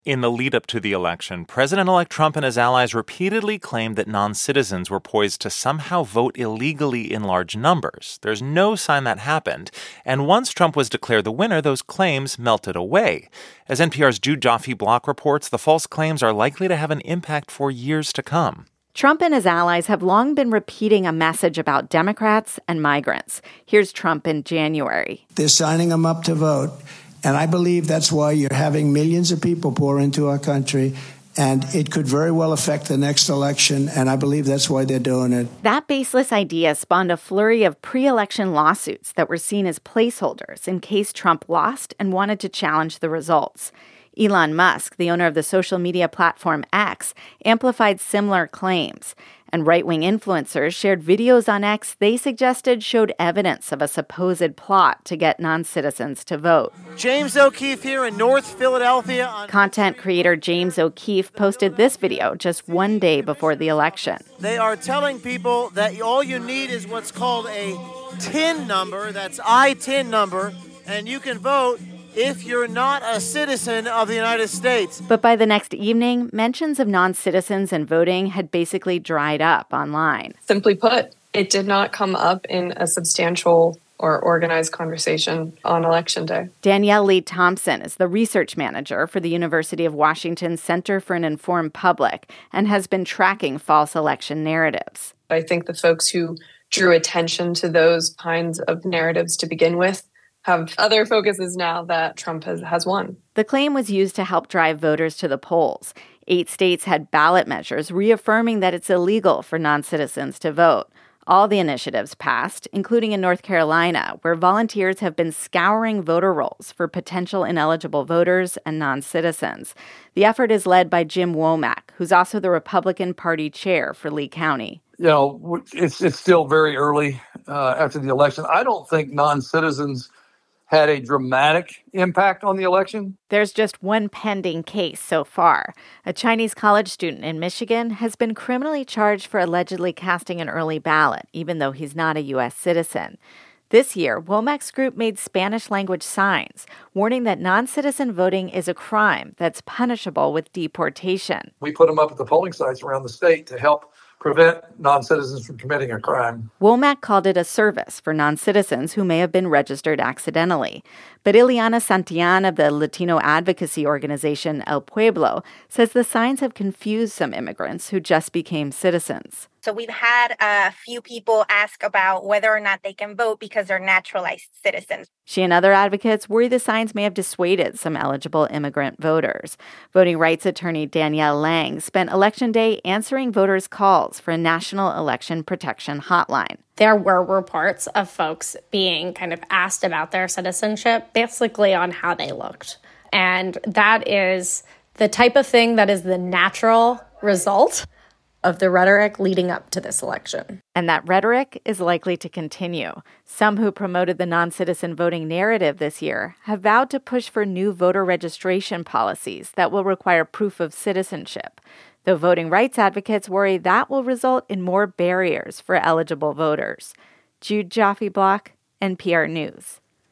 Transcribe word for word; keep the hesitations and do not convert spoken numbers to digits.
In the lead-up to the election, President-elect Trump and his allies repeatedly claimed that non-citizens were poised to somehow vote illegally in large numbers. There's no sign that happened, and once Trump was declared the winner, those claims melted away. As N P R's Jude Joffe-Block reports, the false claims are likely to have an impact for years to come. Trump and his allies have long been repeating a message about Democrats and migrants. Here's Trump in January. They're signing them up to vote. And I believe that's why you're having millions of people pour into our country. And it could very well affect the next election. And I believe that's why they're doing it. That baseless idea spawned a flurry of pre-election lawsuits that were seen as placeholders in case Trump lost and wanted to challenge the results. Elon Musk, the owner of the social media platform X, amplified similar claims. And right-wing influencers shared videos on X they suggested showed evidence of a supposed plot to get non-citizens to vote. James O'Keefe here in North Philadelphia. On- Content creator James O'Keefe posted this video just one day before the election. They are telling people that all you need is what's called a T I N number, that's I T I N number, and you can vote if you're not a citizen of the United States. But by the next evening, mentions of non-citizens and voting had basically dried up online. Simply put, it did not come up in a substantial or organized conversation on Election Day. Danielle Lee Thompson is the research manager for the University of Washington Center for an Informed Public and has been tracking false election narratives. I think the folks who drew attention to those kinds of narratives to begin with have other focuses now that Trump has, has won. The claim was used to help drive voters to the polls. Eight states had ballot measures reaffirming that it's illegal for non-citizens to vote. All the initiatives passed, including in North Carolina, where volunteers have been scouring voter rolls for potential ineligible voters and non-citizens. The effort is led by Jim Womack, who's also the Republican Party chair for Lee County. You know, it's it's still very early uh, after the election. I don't think non-citizens had a dramatic impact on the election. There's just one pending case so far. A Chinese college student in Michigan has been criminally charged for allegedly casting an early ballot, even though he's not a U S citizen. This year, Womack's group made Spanish-language signs, warning that non-citizen voting is a crime that's punishable with deportation. We put them up at the polling sites around the state to help prevent non-citizens from committing a crime. Womack called it a service for non-citizens who may have been registered accidentally. But Ileana Santillan of the Latino advocacy organization El Pueblo says the signs have confused some immigrants who just became citizens. So we've had a few people ask about whether or not they can vote because they're naturalized citizens. She and other advocates worry the signs may have dissuaded some eligible immigrant voters. Voting rights attorney Danielle Lang spent Election Day answering voters' calls for a national election protection hotline. There were reports of folks being kind of asked about their citizenship, basically on how they looked. And that is the type of thing that is the natural result of the rhetoric leading up to this election. And that rhetoric is likely to continue. Some who promoted the non-citizen voting narrative this year have vowed to push for new voter registration policies that will require proof of citizenship, though voting rights advocates worry that will result in more barriers for eligible voters. Jude Joffe-Block, N P R News.